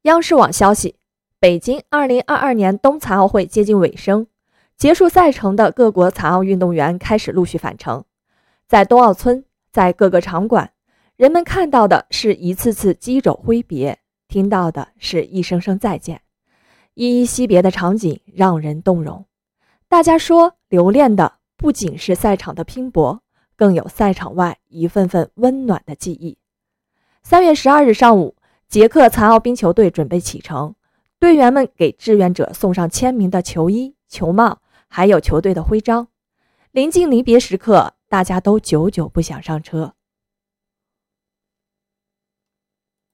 央视网消息，北京2022年冬残奥会接近尾声，结束赛程的各国残奥运动员开始陆续返程。在冬奥村，在各个场馆，人们看到的是一次次击肘挥别，听到的是一声声再见，依依惜别的场景让人动容。大家说，留恋的不仅是赛场的拼搏，更有赛场外一份份温暖的记忆。3月12日上午，捷克残奥冰球队准备启程，队员们给志愿者送上签名的球衣、球帽，还有球队的徽章。临近离别时刻，大家都久久不想上车。